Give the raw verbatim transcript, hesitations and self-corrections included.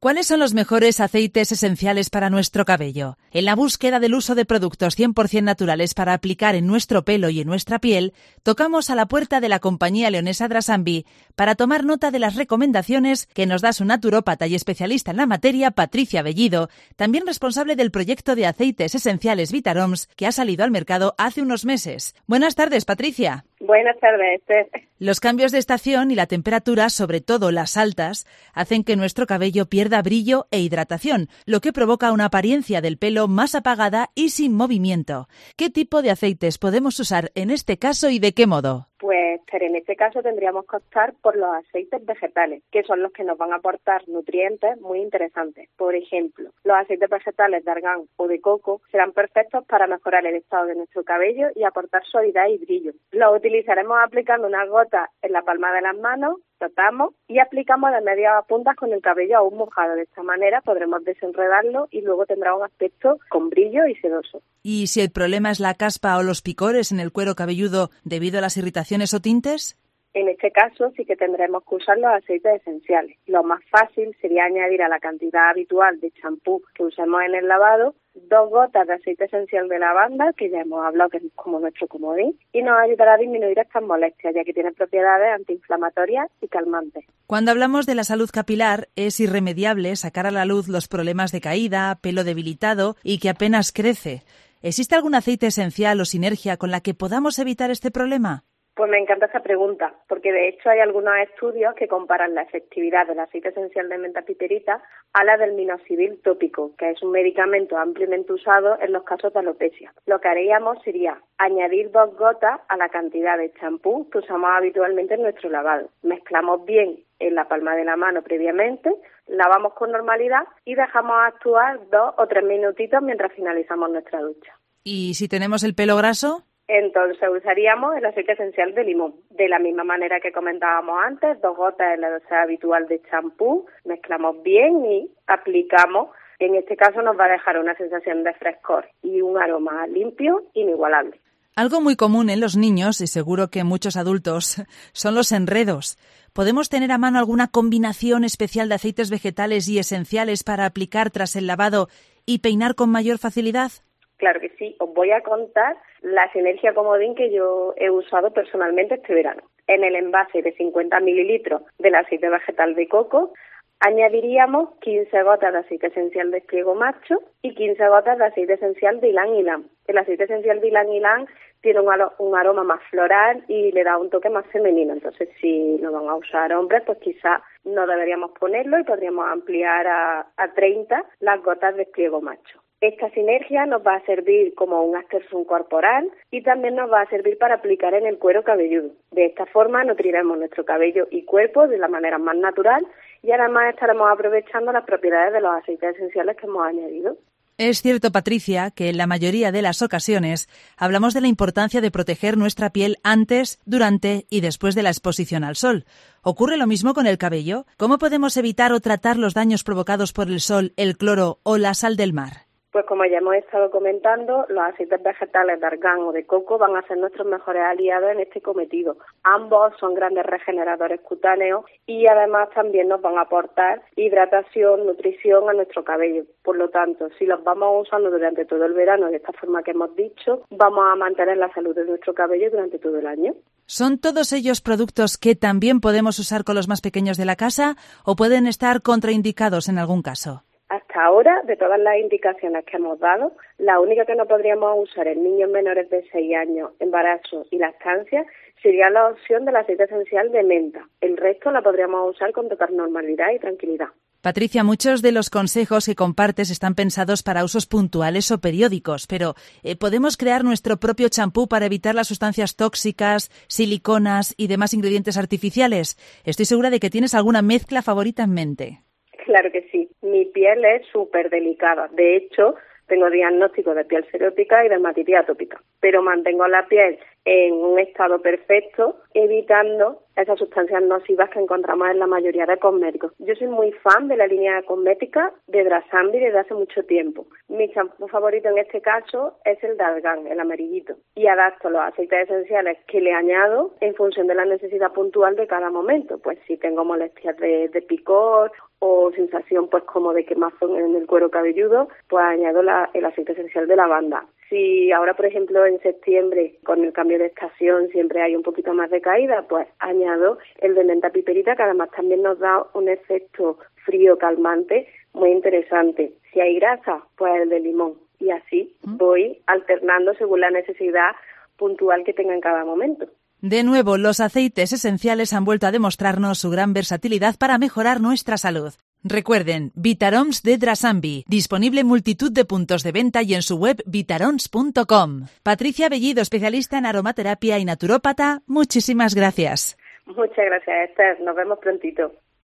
¿Cuáles son los mejores aceites esenciales para nuestro cabello? En la búsqueda del uso de productos cien por ciento naturales para aplicar en nuestro pelo y en nuestra piel, tocamos a la puerta de la compañía leonesa Drasambi para tomar nota de las recomendaciones que nos da su naturópata y especialista en la materia, Patricia Bellido, también responsable del proyecto de aceites esenciales Vitaroms que ha salido al mercado hace unos meses. Buenas tardes, Patricia. Buenas tardes, Esther. Los cambios de estación y la temperatura, sobre todo las altas, hacen que nuestro cabello pierda brillo e hidratación, lo que provoca una apariencia del pelo más apagada y sin movimiento. ¿Qué tipo de aceites podemos usar en este caso y de qué modo? Pues en este caso tendríamos que optar por los aceites vegetales, que son los que nos van a aportar nutrientes muy interesantes. Por ejemplo, los aceites vegetales de argán o de coco serán perfectos para mejorar el estado de nuestro cabello y aportar suavidad y brillo. Los utilizaremos aplicando unas gotas en la palma de las manos, frotamos y aplicamos de media a puntas con el cabello aún mojado. De esta manera podremos desenredarlo y luego tendrá un aspecto con brillo y sedoso. ¿Y si el problema es la caspa o los picores en el cuero cabelludo debido a las irritaciones o tintes? En este caso sí que tendremos que usar los aceites esenciales. Lo más fácil sería añadir a la cantidad habitual de champú que usemos en el lavado dos gotas de aceite esencial de lavanda, que ya hemos hablado que es como nuestro comodín, y nos ayudará a disminuir estas molestias, ya que tiene propiedades antiinflamatorias y calmantes. Cuando hablamos de la salud capilar, es irremediable sacar a la luz los problemas de caída, pelo debilitado y que apenas crece. ¿Existe algún aceite esencial o sinergia con la que podamos evitar este problema? Pues me encanta esa pregunta, porque de hecho hay algunos estudios que comparan la efectividad del aceite esencial de menta piperita a la del minoxidil tópico, que es un medicamento ampliamente usado en los casos de alopecia. Lo que haríamos sería añadir dos gotas a la cantidad de champú que usamos habitualmente en nuestro lavado. Mezclamos bien en la palma de la mano previamente, lavamos con normalidad y dejamos actuar dos o tres minutitos mientras finalizamos nuestra ducha. ¿Y si tenemos el pelo graso? Entonces usaríamos el aceite esencial de limón. De la misma manera que comentábamos antes, dos gotas en la dosis habitual de champú, mezclamos bien y aplicamos. En este caso nos va a dejar una sensación de frescor y un aroma limpio inigualable. Algo muy común en los niños, y seguro que en muchos adultos, son los enredos. ¿Podemos tener a mano alguna combinación especial de aceites vegetales y esenciales para aplicar tras el lavado y peinar con mayor facilidad? Claro que sí. Os voy a contar la sinergia comodín que yo he usado personalmente este verano. En el envase de cincuenta mililitros del aceite vegetal de coco, añadiríamos quince gotas de aceite esencial de espliego macho y quince gotas de aceite esencial de ylang ylang. El aceite esencial de ylang ylang tiene un, aro- un aroma más floral y le da un toque más femenino. Entonces, si lo van a usar hombres, pues quizá no deberíamos ponerlo y podríamos ampliar a, a treinta las gotas de espliego macho. Esta sinergia nos va a servir como un aftersun corporal y también nos va a servir para aplicar en el cuero cabelludo. De esta forma nutriremos nuestro cabello y cuerpo de la manera más natural y además estaremos aprovechando las propiedades de los aceites esenciales que hemos añadido. Es cierto, Patricia, que en la mayoría de las ocasiones hablamos de la importancia de proteger nuestra piel antes, durante y después de la exposición al sol. ¿Ocurre lo mismo con el cabello? ¿Cómo podemos evitar o tratar los daños provocados por el sol, el cloro o la sal del mar? Pues como ya hemos estado comentando, los aceites vegetales de argán o de coco van a ser nuestros mejores aliados en este cometido. Ambos son grandes regeneradores cutáneos y además también nos van a aportar hidratación, nutrición a nuestro cabello. Por lo tanto, si los vamos usando durante todo el verano de esta forma que hemos dicho, vamos a mantener la salud de nuestro cabello durante todo el año. ¿Son todos ellos productos que también podemos usar con los más pequeños de la casa o pueden estar contraindicados en algún caso? Hasta ahora, de todas las indicaciones que hemos dado, la única que no podríamos usar en niños menores de seis años, embarazo y lactancia, sería la opción del aceite esencial de menta. El resto la podríamos usar con total normalidad y tranquilidad. Patricia, muchos de los consejos que compartes están pensados para usos puntuales o periódicos, pero eh, ¿podemos crear nuestro propio champú para evitar las sustancias tóxicas, siliconas y demás ingredientes artificiales? Estoy segura de que tienes alguna mezcla favorita en mente. Claro que sí. Mi piel es súper delicada. De hecho, tengo diagnóstico de piel serótica y dermatitis atópica. Pero mantengo la piel en un estado perfecto, evitando esas sustancias nocivas que encontramos en la mayoría de cosméticos. Yo soy muy fan de la línea cosmética de Drasambi desde hace mucho tiempo. Mi champú favorito en este caso es el Dalgan, el amarillito, y adapto los aceites esenciales que le añado en función de la necesidad puntual de cada momento. Pues si tengo molestias de, de picor o sensación pues como de quemazón en el cuero cabelludo, pues añado la, el aceite esencial de lavanda. Si ahora, por ejemplo, en septiembre, con el cambio de estación, siempre hay un poquito más de caída, pues añado el de menta piperita, que además también nos da un efecto frío calmante muy interesante. Si hay grasa, pues el de limón. Y así voy alternando según la necesidad puntual que tenga en cada momento. De nuevo, los aceites esenciales han vuelto a demostrarnos su gran versatilidad para mejorar nuestra salud. Recuerden, Vitarons de Drasambi, disponible en multitud de puntos de venta y en su web vitarons punto com. Patricia Bellido, especialista en aromaterapia y naturópata, muchísimas gracias. Muchas gracias, Esther. Nos vemos prontito.